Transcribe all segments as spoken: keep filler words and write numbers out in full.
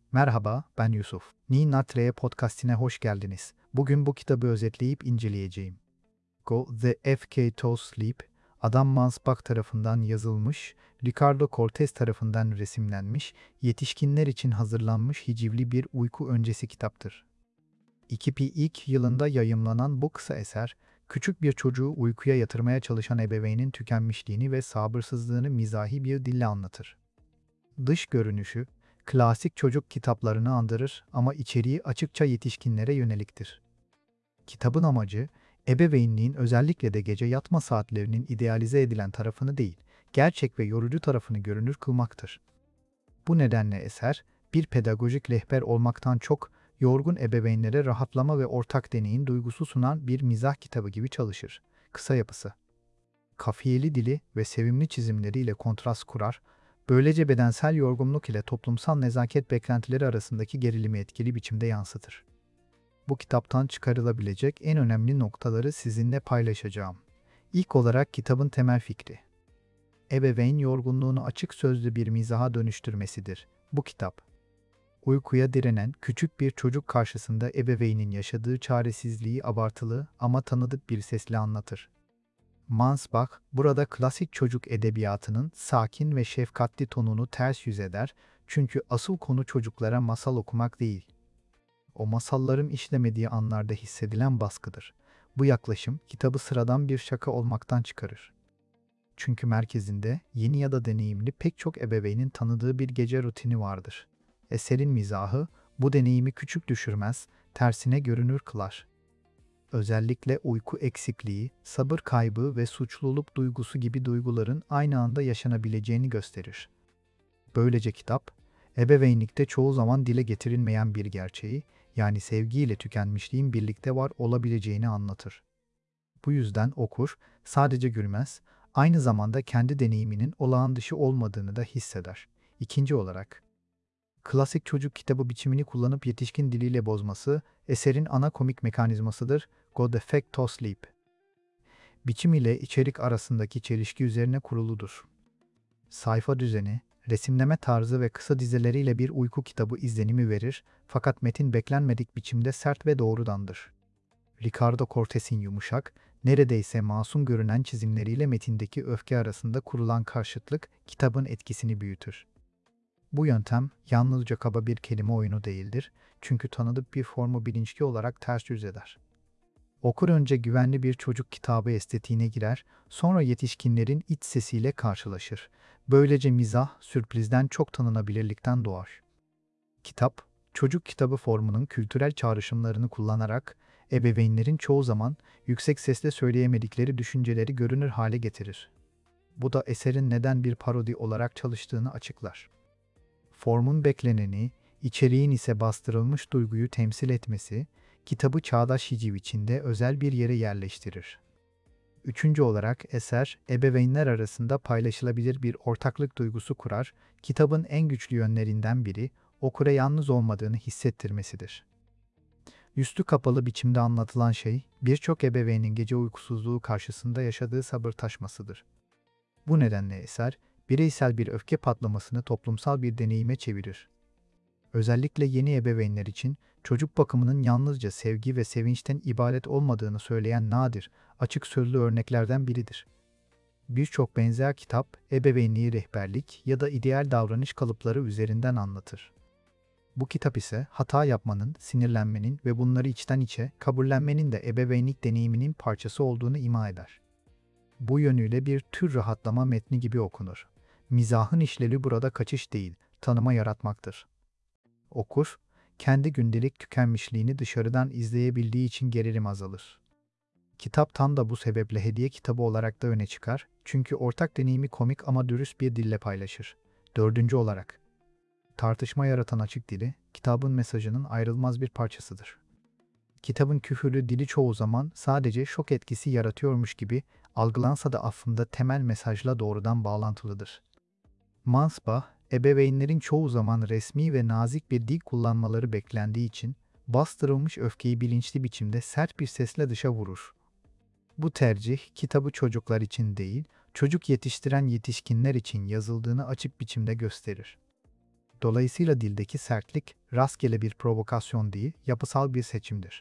Merhaba, ben Yusuf. Ni Natre'ye podcastine hoş geldiniz. Bugün bu kitabı özetleyip inceleyeceğim. Go The F K Toes Sleep, Adam Mansbach tarafından yazılmış, Ricardo Cortez tarafından resimlenmiş, yetişkinler için hazırlanmış hicivli bir uyku öncesi kitaptır. iki bin ilk yılında yayımlanan bu kısa eser, küçük bir çocuğu uykuya yatırmaya çalışan ebeveynin tükenmişliğini ve sabırsızlığını mizahi bir dille anlatır. Dış görünüşü, klasik çocuk kitaplarını andırır ama içeriği açıkça yetişkinlere yöneliktir. Kitabın amacı, ebeveynliğin özellikle de gece yatma saatlerinin idealize edilen tarafını değil, gerçek ve yorucu tarafını görünür kılmaktır. Bu nedenle eser, bir pedagojik rehber olmaktan çok, yorgun ebeveynlere rahatlama ve ortak deneyim duygusu sunan bir mizah kitabı gibi çalışır. Kısa yapısı, kafiyeli dili ve sevimli çizimleriyle kontrast kurar, böylece bedensel yorgunluk ile toplumsal nezaket beklentileri arasındaki gerilimi etkili biçimde yansıtır. Bu kitaptan çıkarılabilecek en önemli noktaları sizinle paylaşacağım. İlk olarak kitabın temel fikri. Ebeveyn yorgunluğunu açık sözlü bir mizaha dönüştürmesidir. Bu kitap, uykuya direnen küçük bir çocuk karşısında ebeveynin yaşadığı çaresizliği abartılı ama tanıdık bir sesle anlatır. Mansbach, burada klasik çocuk edebiyatının sakin ve şefkatli tonunu ters yüz eder, çünkü asıl konu çocuklara masal okumak değil. O masalların işlemediği anlarda hissedilen baskıdır. Bu yaklaşım kitabı sıradan bir şaka olmaktan çıkarır. Çünkü merkezinde yeni ya da deneyimli pek çok ebeveynin tanıdığı bir gece rutini vardır. Eserin mizahı bu deneyimi küçük düşürmez, tersine görünür kılar. Özellikle uyku eksikliği, sabır kaybı ve suçluluk duygusu gibi duyguların aynı anda yaşanabileceğini gösterir. Böylece kitap, ebeveynlikte çoğu zaman dile getirilmeyen bir gerçeği, yani sevgiyle tükenmişliğin birlikte var olabileceğini anlatır. Bu yüzden okur, sadece gülmez, aynı zamanda kendi deneyiminin olağan dışı olmadığını da hisseder. İkinci olarak, klasik çocuk kitabı biçimini kullanıp yetişkin diliyle bozması, eserin ana komik mekanizmasıdır. Go The Fact To Sleep. Biçim ile içerik arasındaki çelişki üzerine kuruludur. Sayfa düzeni, resimleme tarzı ve kısa dizeleriyle bir uyku kitabı izlenimi verir, fakat metin beklenmedik biçimde sert ve doğrudandır. Ricardo Cortez'in yumuşak, neredeyse masum görünen çizimleriyle metindeki öfke arasında kurulan karşıtlık kitabın etkisini büyütür. Bu yöntem yalnızca kaba bir kelime oyunu değildir, çünkü tanıdık bir formu bilinçli olarak ters yüz eder. Okur önce güvenli bir çocuk kitabı estetiğine girer, sonra yetişkinlerin iç sesiyle karşılaşır. Böylece mizah, sürprizden çok tanınabilirlikten doğar. Kitap, çocuk kitabı formunun kültürel çağrışımlarını kullanarak, ebeveynlerin çoğu zaman yüksek sesle söyleyemedikleri düşünceleri görünür hale getirir. Bu da eserin neden bir parodi olarak çalıştığını açıklar. Formun bekleneni, içeriğin ise bastırılmış duyguyu temsil etmesi, kitabı çağdaş hiciv içinde özel bir yere yerleştirir. Üçüncü olarak eser, ebeveynler arasında paylaşılabilir bir ortaklık duygusu kurar, kitabın en güçlü yönlerinden biri, okura yalnız olmadığını hissettirmesidir. Üstü kapalı biçimde anlatılan şey, birçok ebeveynin gece uykusuzluğu karşısında yaşadığı sabır taşmasıdır. Bu nedenle eser, bireysel bir öfke patlamasını toplumsal bir deneyime çevirir. Özellikle yeni ebeveynler için çocuk bakımının yalnızca sevgi ve sevinçten ibaret olmadığını söyleyen nadir, açık sözlü örneklerden biridir. Birçok benzer kitap, ebeveynliği rehberlik ya da ideal davranış kalıpları üzerinden anlatır. Bu kitap ise hata yapmanın, sinirlenmenin ve bunları içten içe kabullenmenin de ebeveynlik deneyiminin parçası olduğunu ima eder. Bu yönüyle bir tür rahatlama metni gibi okunur. Mizahın işlevi burada kaçış değil, tanıma yaratmaktır. Okur, kendi gündelik tükenmişliğini dışarıdan izleyebildiği için gerilim azalır. Kitap tam da bu sebeple hediye kitabı olarak da öne çıkar, çünkü ortak deneyimi komik ama dürüst bir dille paylaşır. Dördüncü olarak, tartışma yaratan açık dili, kitabın mesajının ayrılmaz bir parçasıdır. Kitabın küfürlü dili çoğu zaman sadece şok etkisi yaratıyormuş gibi algılansa da aslında temel mesajla doğrudan bağlantılıdır. Mansbach, ebeveynlerin çoğu zaman resmi ve nazik bir dil kullanmaları beklendiği için bastırılmış öfkeyi bilinçli biçimde sert bir sesle dışa vurur. Bu tercih, kitabı çocuklar için değil, çocuk yetiştiren yetişkinler için yazıldığını açık biçimde gösterir. Dolayısıyla dildeki sertlik rastgele bir provokasyon değil, yapısal bir seçimdir.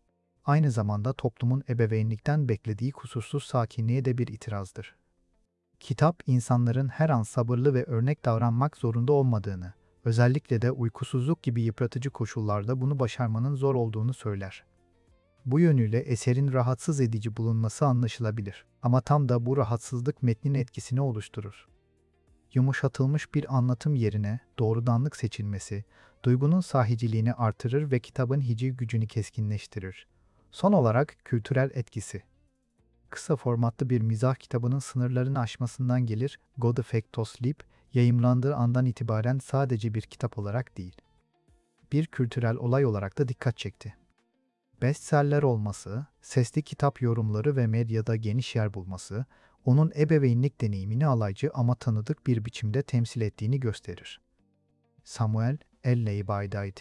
Aynı zamanda toplumun ebeveynlikten beklediği kusursuz sakinliğe de bir itirazdır. Kitap, insanların her an sabırlı ve örnek davranmak zorunda olmadığını, özellikle de uykusuzluk gibi yıpratıcı koşullarda bunu başarmanın zor olduğunu söyler. Bu yönüyle eserin rahatsız edici bulunması anlaşılabilir. Ama tam da bu rahatsızlık metnin etkisini oluşturur. Yumuşatılmış bir anlatım yerine doğrudanlık seçilmesi, duygunun sahiciliğini artırır ve kitabın hiciv gücünü keskinleştirir. Son olarak kültürel etkisi. Kısa formatlı bir mizah kitabının sınırlarını aşmasından gelir, Go the Fake to Sleep, yayımlandığı andan itibaren sadece bir kitap olarak değil, bir kültürel olay olarak da dikkat çekti. Bestseller olması, sesli kitap yorumları ve medyada geniş yer bulması, onun ebeveynlik deneyimini alaycı ama tanıdık bir biçimde temsil ettiğini gösterir. Samuel L. Baydight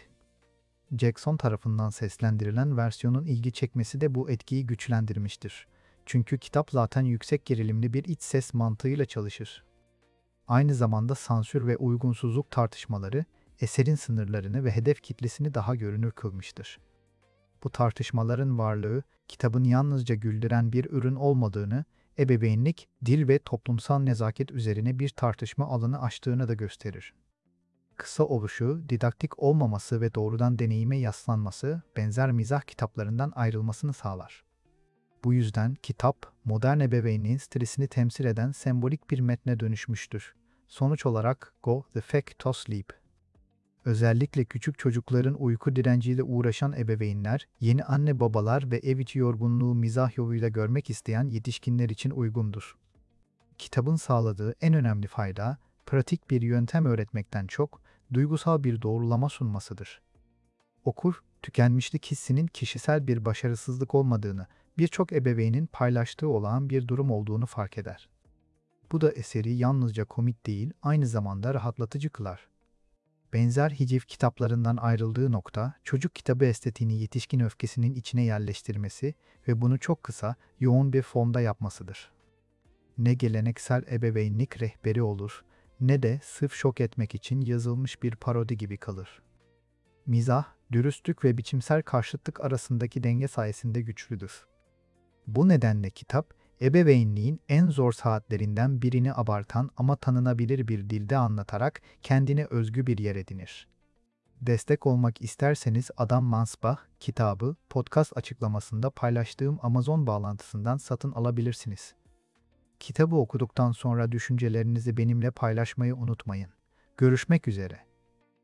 Jackson tarafından seslendirilen versiyonun ilgi çekmesi de bu etkiyi güçlendirmiştir. Çünkü kitap zaten yüksek gerilimli bir iç ses mantığıyla çalışır. Aynı zamanda sansür ve uygunsuzluk tartışmaları, eserin sınırlarını ve hedef kitlesini daha görünür kılmıştır. Bu tartışmaların varlığı, kitabın yalnızca güldüren bir ürün olmadığını, ebeveynlik, dil ve toplumsal nezaket üzerine bir tartışma alanı açtığını da gösterir. Kısa oluşu, didaktik olmaması ve doğrudan deneyime yaslanması, benzer mizah kitaplarından ayrılmasını sağlar. Bu yüzden kitap, modern ebeveynliğin stresini temsil eden sembolik bir metne dönüşmüştür. Sonuç olarak Go the Fake to Sleep. Özellikle küçük çocukların uyku direnciyle uğraşan ebeveynler, yeni anne babalar ve ev içi yorgunluğu mizah yoluyla görmek isteyen yetişkinler için uygundur. Kitabın sağladığı en önemli fayda, pratik bir yöntem öğretmekten çok, duygusal bir doğrulama sunmasıdır. Okur, tükenmişlik hissinin kişisel bir başarısızlık olmadığını, birçok ebeveynin paylaştığı olağan bir durum olduğunu fark eder. Bu da eseri yalnızca komik değil, aynı zamanda rahatlatıcı kılar. Benzer hiciv kitaplarından ayrıldığı nokta, çocuk kitabı estetiğini yetişkin öfkesinin içine yerleştirmesi ve bunu çok kısa, yoğun bir formda yapmasıdır. Ne geleneksel ebeveynlik rehberi olur, ne de sırf şok etmek için yazılmış bir parodi gibi kalır. Mizah, dürüstlük ve biçimsel karşıtlık arasındaki denge sayesinde güçlüdür. Bu nedenle kitap, ebeveynliğin en zor saatlerinden birini abartan ama tanınabilir bir dilde anlatarak kendine özgü bir yer edinir. Destek olmak isterseniz Adam Mansbach kitabı podcast açıklamasında paylaştığım Amazon bağlantısından satın alabilirsiniz. Kitabı okuduktan sonra düşüncelerinizi benimle paylaşmayı unutmayın. Görüşmek üzere.